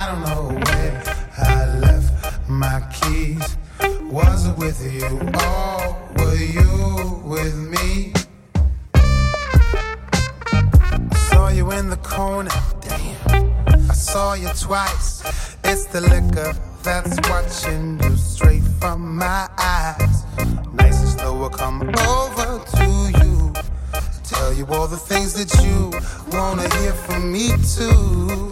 don't know where I left my keys. Was it with you or were you with me? I saw you in the corner, damn. I saw you twice. It's the liquor that's watching you straight from my eyes. Nice and slow, will come over to you. Tell you all the things that you wanna hear from me too.